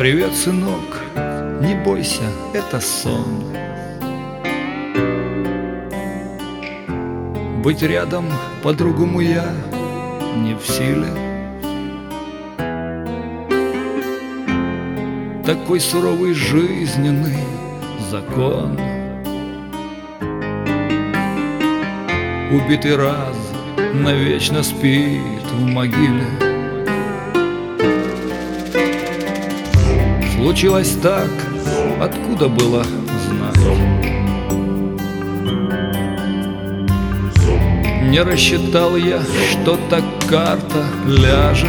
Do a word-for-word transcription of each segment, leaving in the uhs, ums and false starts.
Привет, сынок, не бойся, это сон. Быть рядом по-другому я не в силе. Такой суровый жизненный закон. Убитый раз навечно спит в могиле. Случилось так, откуда было знать? Не рассчитал я, что так карта ляжет.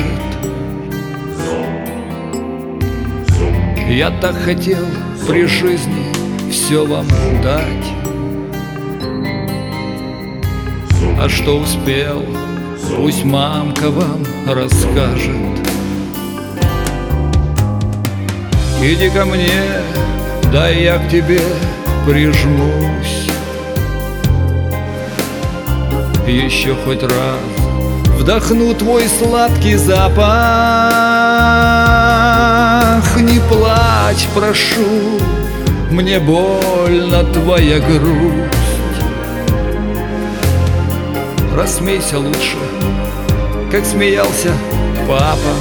Я так хотел при жизни все вам дать, а что успел, пусть мамка вам расскажет. Иди ко мне, дай я к тебе прижмусь. Еще хоть раз вдохну твой сладкий запах. Не плачь, прошу, мне больно твоя грусть. Рассмейся лучше, как смеялся папа.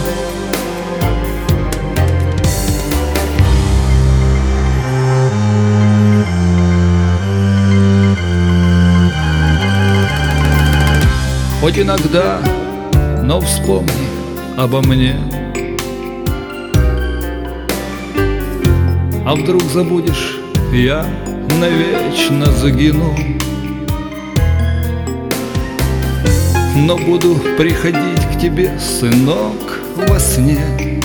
Хоть иногда, но вспомни обо мне. А вдруг забудешь, я навечно загину. Но буду приходить к тебе, сынок, во сне.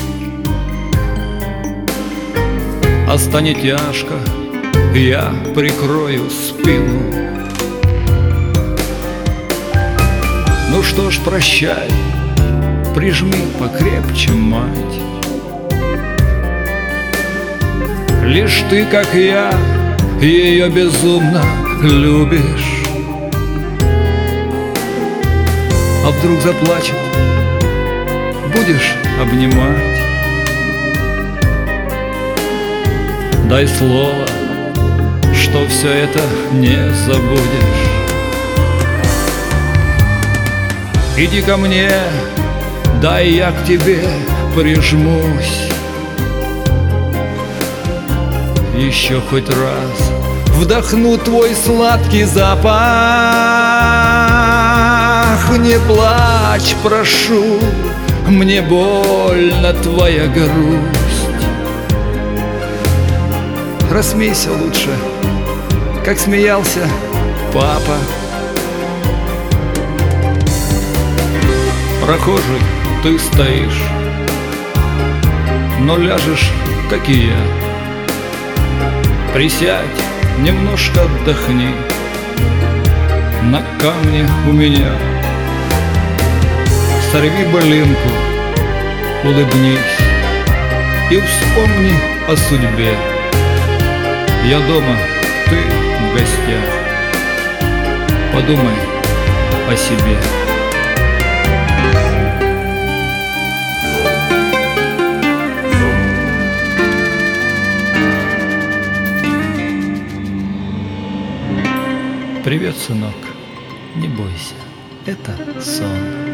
А станет тяжко, я прикрою спину. Ну что ж, прощай, прижми покрепче, мать. Лишь ты, как я, ее безумно любишь. А вдруг заплачет, будешь обнимать. Дай слово, что все это не забудешь. Иди ко мне, дай я к тебе прижмусь. Еще хоть раз вдохну твой сладкий запах. Не плачь, прошу, мне больно твоя грусть. Рассмейся лучше, как смеялся папа. Прохожий, ты стоишь, но ляжешь, как и я. Присядь, немножко отдохни на камне у меня. Сорви былинку, улыбнись и вспомни о судьбе. Я дома, ты в гостях. Подумай о себе. Привет, сынок, не бойся, это сон.